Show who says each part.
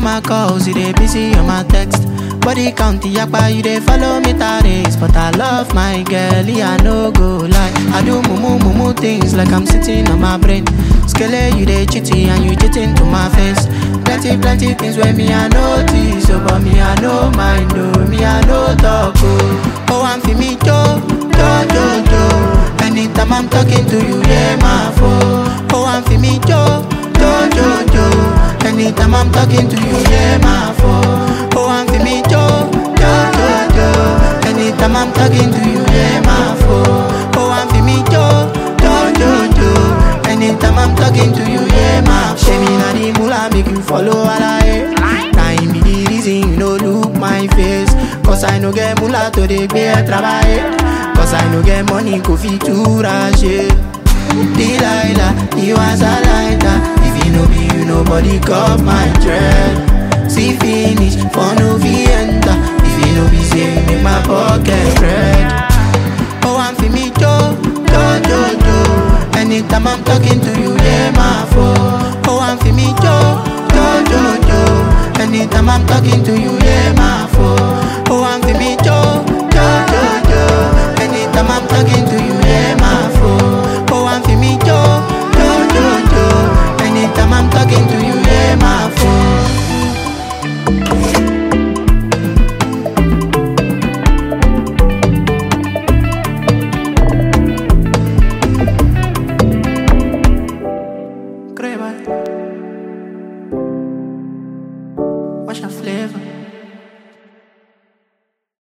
Speaker 1: my calls, you dey busy on my text. Body count yakpa, you dey follow me race. But I love my girl, I no go lie. I do mumu things like I'm sitting on my brain. Skele, you dey cheating and you cheating to my face. Plenty things when me I notice, oh, but me I no mind, oh, me I no talk, oh, I'm for me, jo. Anytime I'm talking to you, yeah, my phone. Oh, I'm for me, jo. Anytime I'm talking to you, yeah, my phone. Oh, I'm for me, jo. Anytime I'm talking to you, yeah, my phone. Oh, I'm for me, jo. Anytime I'm talking to you, yeah, my phone. Shame me na the mula make you follow all I time be the reason you no look my face. Cause I no get mula to the bear trabaje. Cause I no get money go fit to rush it. Delilah, you was a lighter. If you know me, you nobody cut my dread. See finish, for no enter. If you know me, say you make my pocket red. Oh, I'm for me, jo. Anytime I'm talking to you, yeah, my phone. Oh, I'm for me, jo. Anytime I'm talking to you, yeah, my phone. Oh, I'm for me, jo. Anytime I'm talking to you, yeah, my phone. Oh, I'm for me, jo. Anytime I'm talking to you, yeah, my phone. What's your flavor?